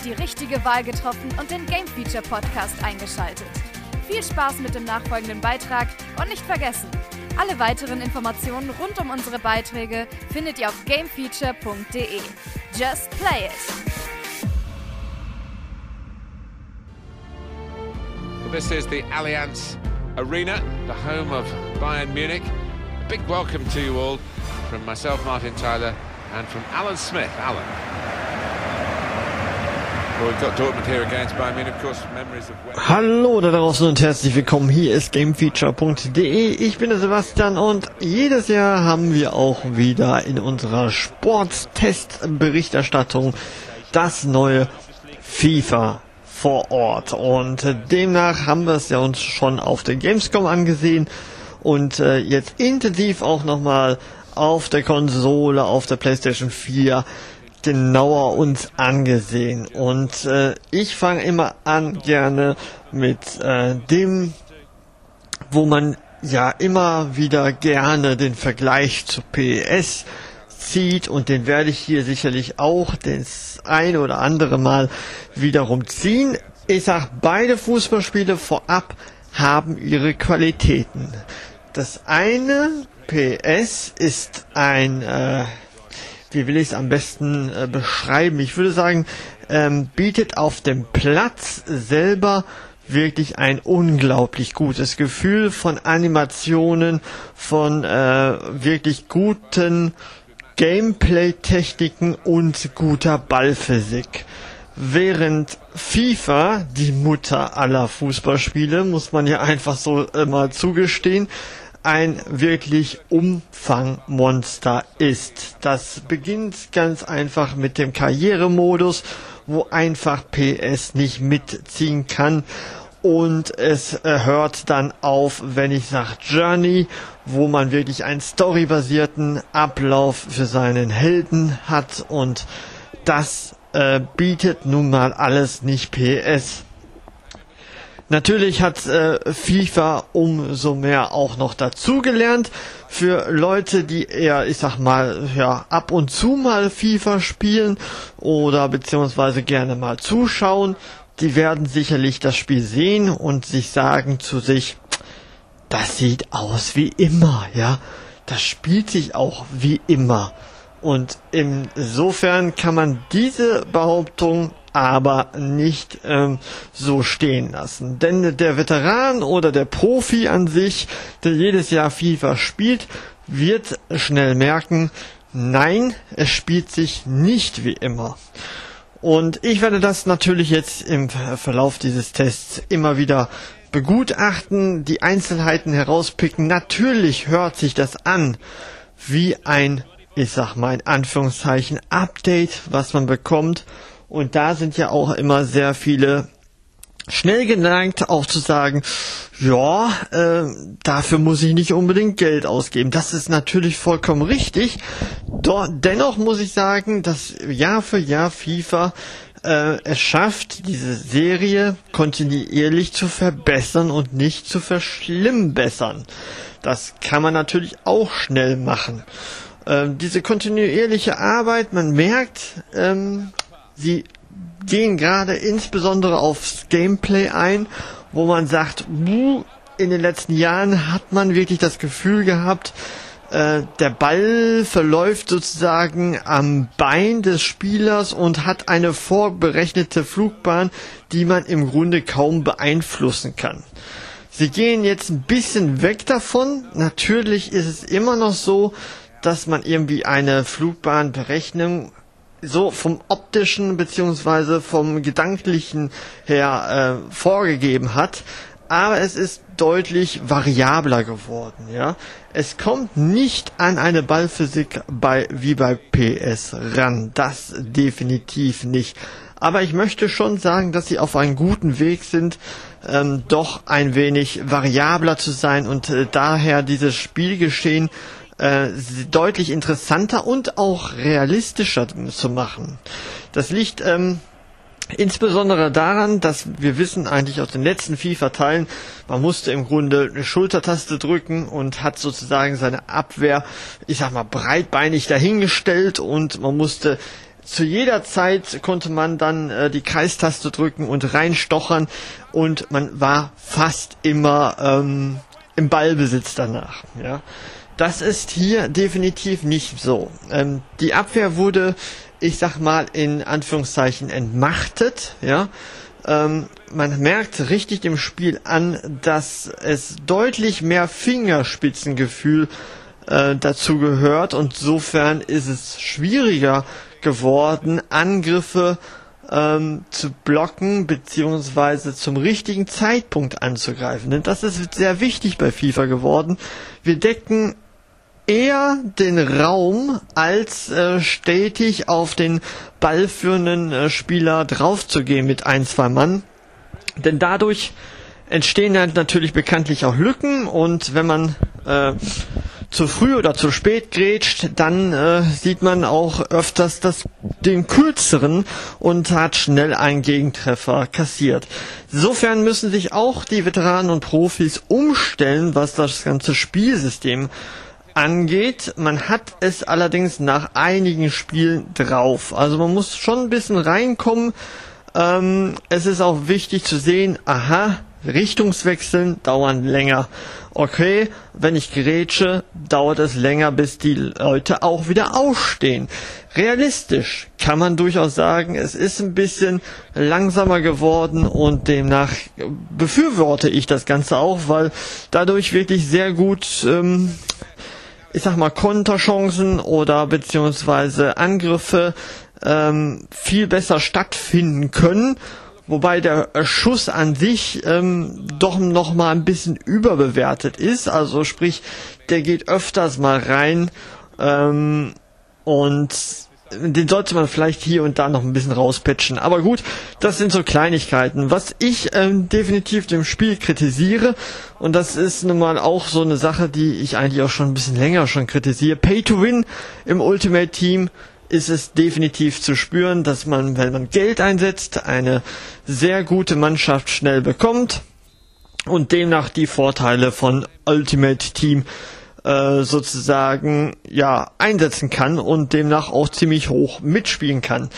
die richtige Wahl getroffen und den Game Feature Podcast eingeschaltet. Viel Spaß mit dem nachfolgenden Beitrag und nicht vergessen, alle weiteren Informationen rund um unsere Beiträge findet ihr auf gamefeature.de. Just play it! Well, this is the Allianz Arena, the home of Bayern Munich. A big welcome to you all from myself, Martin Tyler, and from Alan Smith. Alan. Well, we've got Dortmund here against Bayern Munich, of course, memories of... Hallo da draußen und herzlich willkommen, hier ist gamefeature.de. Ich bin der Sebastian und jedes Jahr haben wir auch wieder in unserer Sportstest-Berichterstattung das neue FIFA vor Ort. Und demnach haben wir es ja uns schon auf der Gamescom angesehen und jetzt intensiv auch nochmal auf der Konsole, auf der PlayStation 4 genauer uns angesehen. Und ich fange immer an gerne mit dem, wo man ja immer wieder gerne den Vergleich zu PES zieht, und den werde ich hier sicherlich auch das eine oder andere Mal wiederum ziehen. Ich sag, beide Fußballspiele vorab haben ihre Qualitäten. Das eine, PES, ist ein wie will ich es am besten beschreiben? Ich würde sagen, bietet auf dem Platz selber wirklich ein unglaublich gutes Gefühl von Animationen, von wirklich guten Gameplay-Techniken und guter Ballphysik. Während FIFA, die Mutter aller Fußballspiele, muss man ja einfach so mal zugestehen, ein wirklich Umfangmonster ist. Das beginnt ganz einfach mit dem Karrieremodus, wo einfach PS nicht mitziehen kann. Und es hört dann auf, wenn ich sage Journey, wo man wirklich einen storybasierten Ablauf für seinen Helden hat. Und das bietet nun mal alles nicht PS. Natürlich hat FIFA umso mehr auch noch dazugelernt. Für Leute, die eher, ich sag mal, ja, ab und zu mal FIFA spielen oder beziehungsweise gerne mal zuschauen, die werden sicherlich das Spiel sehen und sich sagen zu sich, das sieht aus wie immer, ja. Das spielt sich auch wie immer. Und insofern kann man diese Behauptung aber nicht so stehen lassen. Denn der Veteran oder der Profi an sich, der jedes Jahr FIFA spielt, wird schnell merken, nein, es spielt sich nicht wie immer. Und ich werde das natürlich jetzt im Verlauf dieses Tests immer wieder begutachten, die Einzelheiten herauspicken. Natürlich hört sich das an wie ein, ich sag mal in Anführungszeichen, Update, was man bekommt. Und da sind ja auch immer sehr viele schnell geneigt, auch zu sagen, ja, dafür muss ich nicht unbedingt Geld ausgeben. Das ist natürlich vollkommen richtig. Doch dennoch muss ich sagen, dass Jahr für Jahr FIFA es schafft, diese Serie kontinuierlich zu verbessern und nicht zu verschlimmbessern. Das kann man natürlich auch schnell machen. Diese kontinuierliche Arbeit, man merkt, sie gehen gerade insbesondere aufs Gameplay ein, wo man sagt, in den letzten Jahren hat man wirklich das Gefühl gehabt, der Ball verläuft sozusagen am Bein des Spielers und hat eine vorberechnete Flugbahn, die man im Grunde kaum beeinflussen kann. Sie gehen jetzt ein bisschen weg davon. Natürlich ist es immer noch so, dass man irgendwie eine Flugbahnberechnung so vom optischen beziehungsweise vom gedanklichen her vorgegeben hat, aber es ist deutlich variabler geworden, ja. Es kommt nicht an eine Ballphysik wie bei PS ran, das definitiv nicht. Aber ich möchte schon sagen, dass sie auf einem guten Weg sind, doch ein wenig variabler zu sein und daher dieses Spielgeschehen deutlich interessanter und auch realistischer zu machen. Das liegt insbesondere daran, dass wir wissen eigentlich aus den letzten FIFA-Teilen, man musste im Grunde eine Schultertaste drücken und hat sozusagen seine Abwehr, ich sag mal, breitbeinig dahingestellt und man musste zu jeder Zeit konnte man dann die Kreistaste drücken und reinstochern und man war fast immer im Ballbesitz danach. Ja, das ist hier definitiv nicht so. Die Abwehr wurde, ich sag mal in Anführungszeichen, entmachtet. Ja, man merkt richtig dem Spiel an, dass es deutlich mehr Fingerspitzengefühl dazu gehört und insofern ist es schwieriger geworden, Angriffe zu blocken beziehungsweise zum richtigen Zeitpunkt anzugreifen. Denn das ist sehr wichtig bei FIFA geworden. Wir decken eher den Raum, als stetig auf den ballführenden Spieler draufzugehen mit 1-2 Mann. Denn dadurch entstehen dann natürlich bekanntlich auch Lücken und wenn man zu früh oder zu spät grätscht, dann sieht man auch öfters den kürzeren und hat schnell einen Gegentreffer kassiert. Insofern müssen sich auch die Veteranen und Profis umstellen, was das ganze Spielsystem angeht. Man hat es allerdings nach einigen Spielen drauf. Also man muss schon ein bisschen reinkommen. Es ist auch wichtig zu sehen, Richtungswechseln dauern länger. Okay, wenn ich grätsche, dauert es länger, bis die Leute auch wieder aufstehen. Realistisch kann man durchaus sagen, es ist ein bisschen langsamer geworden und demnach befürworte ich das Ganze auch, weil dadurch wirklich sehr gut, ich sag mal, Konterchancen oder beziehungsweise Angriffe viel besser stattfinden können. Wobei der Schuss an sich doch noch mal ein bisschen überbewertet ist. Also sprich, der geht öfters mal rein und den sollte man vielleicht hier und da noch ein bisschen rauspatchen. Aber gut, das sind so Kleinigkeiten. Was ich definitiv dem Spiel kritisiere, und das ist nun mal auch so eine Sache, die ich eigentlich auch schon ein bisschen länger schon kritisiere, Pay to Win im Ultimate Team ist es definitiv zu spüren, dass man, wenn man Geld einsetzt, eine sehr gute Mannschaft schnell bekommt und demnach die Vorteile von Ultimate Team sozusagen einsetzen kann und demnach auch ziemlich hoch mitspielen kann.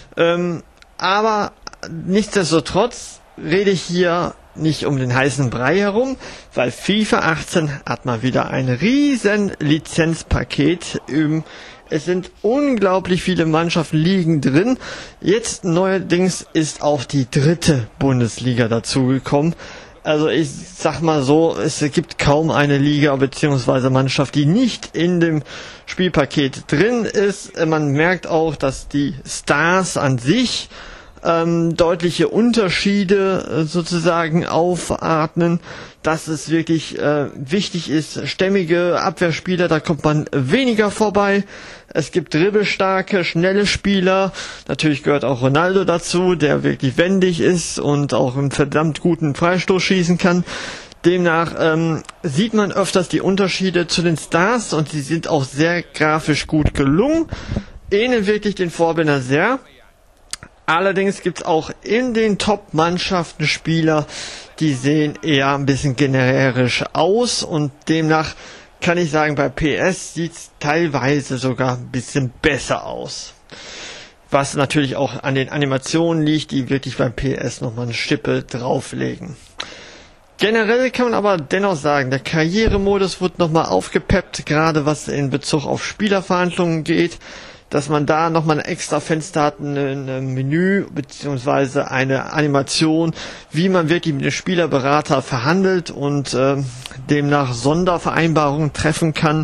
Aber nichtsdestotrotz rede ich hier nicht um den heißen Brei herum, weil FIFA 18 hat mal wieder ein riesen Lizenzpaket. Es sind unglaublich viele Mannschaften liegen drin. Jetzt neuerdings ist auch die 3. Bundesliga dazugekommen. Also ich sag mal so, es gibt kaum eine Liga bzw. Mannschaft, die nicht in dem Spielpaket drin ist. Man merkt auch, dass die Stars an sich deutliche Unterschiede sozusagen aufatmen, dass es wirklich wichtig ist, stämmige Abwehrspieler, da kommt man weniger vorbei. Es gibt dribbelstarke, schnelle Spieler, natürlich gehört auch Ronaldo dazu, der wirklich wendig ist und auch einen verdammt guten Freistoß schießen kann. Demnach sieht man öfters die Unterschiede zu den Stars und sie sind auch sehr grafisch gut gelungen, ähneln wirklich den Vorbildern sehr. Allerdings gibt es auch in den Top-Mannschaften Spieler, die sehen eher ein bisschen generisch aus und demnach kann ich sagen, bei PS sieht es teilweise sogar ein bisschen besser aus. Was natürlich auch an den Animationen liegt, die wirklich beim PS nochmal eine Schippe drauflegen. Generell kann man aber dennoch sagen, der Karrieremodus wird nochmal aufgepeppt, gerade was in Bezug auf Spielerverhandlungen geht, dass man da nochmal ein extra Fenster hat, ein Menü beziehungsweise eine Animation, wie man wirklich mit dem Spielerberater verhandelt und demnach Sondervereinbarungen treffen kann.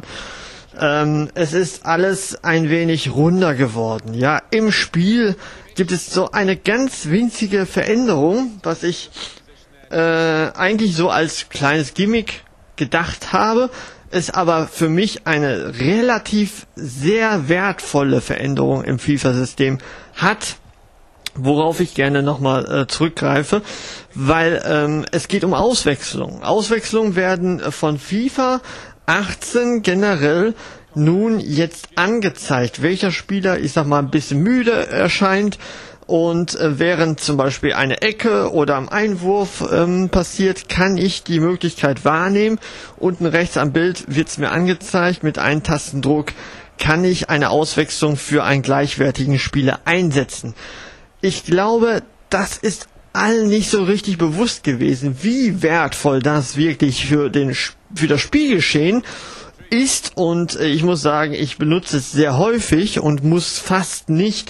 Es ist alles ein wenig runder geworden. Ja, im Spiel gibt es so eine ganz winzige Veränderung, was ich eigentlich so als kleines Gimmick gedacht habe, ist aber für mich eine relativ sehr wertvolle Veränderung im FIFA-System hat, worauf ich gerne nochmal zurückgreife, weil es geht um Auswechslung. Auswechslungen werden von FIFA 18 generell nun jetzt angezeigt, welcher Spieler, ich sag mal, ein bisschen müde erscheint Und während zum Beispiel eine Ecke oder am Einwurf passiert, kann ich die Möglichkeit wahrnehmen. Unten rechts am Bild wird es mir angezeigt. Mit einem Tastendruck kann ich eine Auswechslung für einen gleichwertigen Spieler einsetzen. Ich glaube, das ist allen nicht so richtig bewusst gewesen, wie wertvoll das wirklich für das Spielgeschehen ist. Und ich muss sagen, ich benutze es sehr häufig und muss fast nicht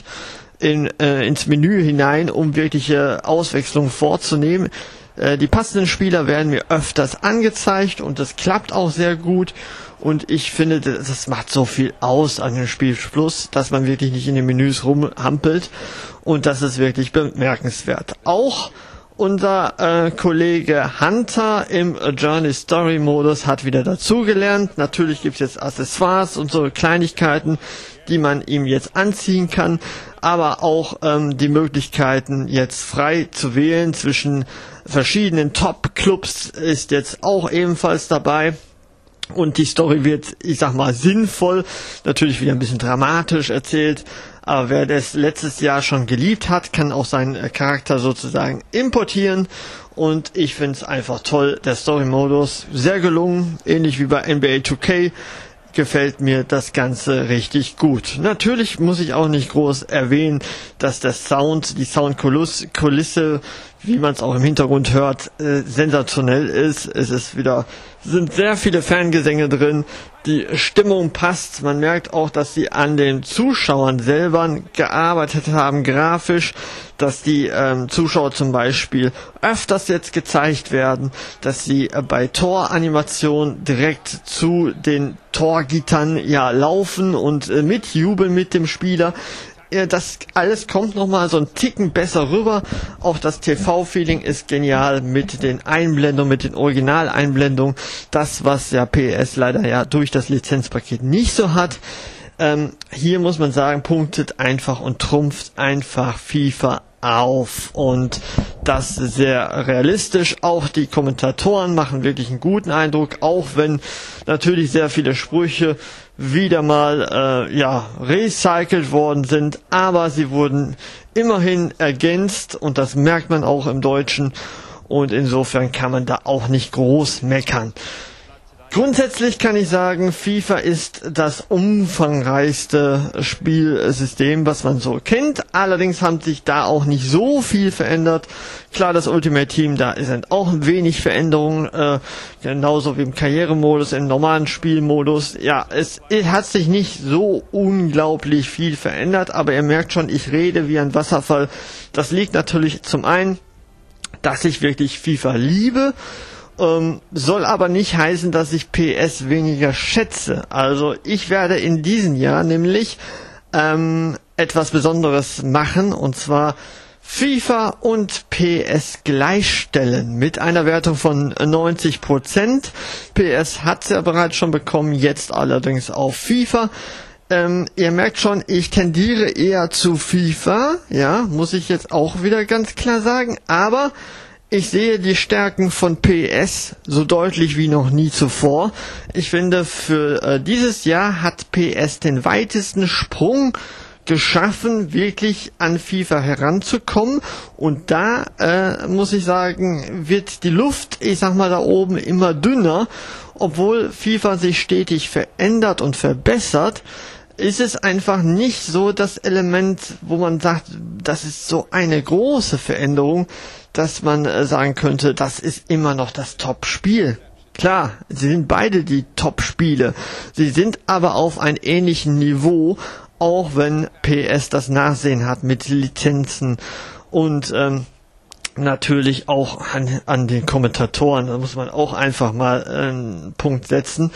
ins Menü hinein, um wirkliche Auswechslungen vorzunehmen. Die passenden Spieler werden mir öfters angezeigt und das klappt auch sehr gut. Und ich finde, das macht so viel aus an dem Spielfluss, dass man wirklich nicht in den Menüs rumhampelt. Und das ist wirklich bemerkenswert. Auch unser Kollege Hunter im Journey Story Modus hat wieder dazugelernt. Natürlich gibt es jetzt Accessoires und so Kleinigkeiten, die man ihm jetzt anziehen kann, aber auch die Möglichkeiten jetzt frei zu wählen zwischen verschiedenen Top-Clubs ist jetzt auch ebenfalls dabei. Und die Story wird, ich sag mal, sinnvoll, natürlich wieder ein bisschen dramatisch erzählt, aber wer das letztes Jahr schon geliebt hat, kann auch seinen Charakter sozusagen importieren. Und ich finde es einfach toll, der Story-Modus, sehr gelungen, ähnlich wie bei NBA 2K, gefällt mir das Ganze richtig gut. Natürlich muss ich auch nicht groß erwähnen, dass der Sound, die Soundkulisse, wie man es auch im Hintergrund hört, sensationell ist. Sind sehr viele Fangesänge drin. Die Stimmung passt. Man merkt auch, dass sie an den Zuschauern selber gearbeitet haben, grafisch, dass die Zuschauer zum Beispiel öfters jetzt gezeigt werden, dass sie bei Toranimationen direkt zu den Torgittern laufen und mitjubeln mit dem Spieler. Das alles kommt nochmal so ein Ticken besser rüber. Auch das TV-Feeling ist genial mit den Einblendungen, mit den Originaleinblendungen. Das, was ja PS leider durch das Lizenzpaket nicht so hat. Hier muss man sagen, punktet einfach und trumpft einfach FIFA auf. Und das sehr realistisch. Auch die Kommentatoren machen wirklich einen guten Eindruck, auch wenn natürlich sehr viele Sprüche wieder mal recycelt worden sind, aber sie wurden immerhin ergänzt und das merkt man auch im Deutschen und insofern kann man da auch nicht groß meckern. Grundsätzlich kann ich sagen, FIFA ist das umfangreichste Spielsystem, was man so kennt. Allerdings haben sich da auch nicht so viel verändert. Klar, das Ultimate Team, da sind auch wenig Veränderungen, genauso wie im Karrieremodus, im normalen Spielmodus. Ja, es hat sich nicht so unglaublich viel verändert, aber ihr merkt schon, ich rede wie ein Wasserfall. Das liegt natürlich zum einen, dass ich wirklich FIFA liebe. Soll aber nicht heißen, dass ich PS weniger schätze. Also ich werde in diesem Jahr nämlich etwas Besonderes machen, und zwar FIFA und PS gleichstellen mit einer Wertung von 90%. PS hat es ja bereits schon bekommen, jetzt allerdings auf FIFA. Ihr merkt schon, ich tendiere eher zu FIFA, muss ich jetzt auch wieder ganz klar sagen, aber ich sehe die Stärken von PS so deutlich wie noch nie zuvor. Ich finde, für dieses Jahr hat PS den weitesten Sprung geschaffen, wirklich an FIFA heranzukommen. Und da muss ich sagen, wird die Luft, ich sag mal da oben, immer dünner. Obwohl FIFA sich stetig verändert und verbessert, ist es einfach nicht so das Element, wo man sagt, das ist so eine große Veränderung, dass man sagen könnte, das ist immer noch das Top-Spiel. Klar, sie sind beide die Top-Spiele. Sie sind aber auf einem ähnlichen Niveau, auch wenn PS das Nachsehen hat mit Lizenzen und natürlich auch an den Kommentatoren. Da muss man auch einfach mal einen Punkt setzen.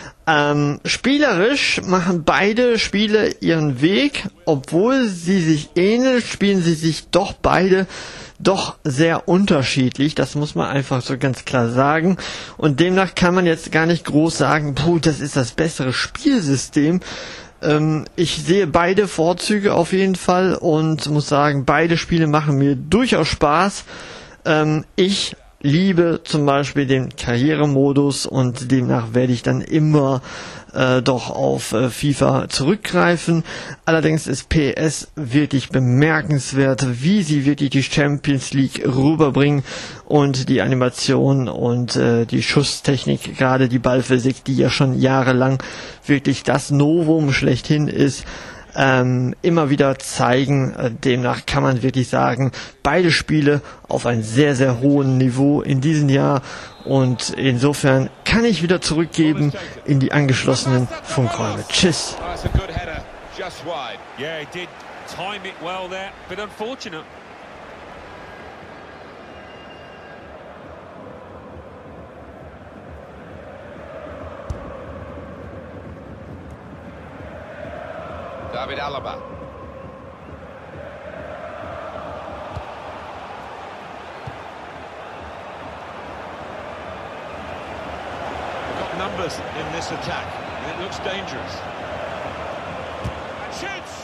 Spielerisch machen beide Spiele ihren Weg, obwohl sie sich ähneln, spielen sie sich doch beide doch sehr unterschiedlich, das muss man einfach so ganz klar sagen, und demnach kann man jetzt gar nicht groß sagen, das ist das bessere Spielsystem. Ich sehe beide Vorzüge auf jeden Fall und muss sagen, beide Spiele machen mir durchaus Spaß. Ich liebe zum Beispiel den Karrieremodus und demnach werde ich dann immer doch auf FIFA zurückgreifen. Allerdings ist PES wirklich bemerkenswert, wie sie wirklich die Champions League rüberbringen und die Animation und die Schusstechnik, gerade die Ballphysik, die ja schon jahrelang wirklich das Novum schlechthin ist, immer wieder zeigen. Demnach kann man wirklich sagen, beide Spiele auf einem sehr, sehr hohen Niveau in diesem Jahr und insofern kann ich wieder zurückgeben in die angeschlossenen Funkräume. Tschüss. David Alaba. Got numbers in this attack. It looks dangerous. And shoots!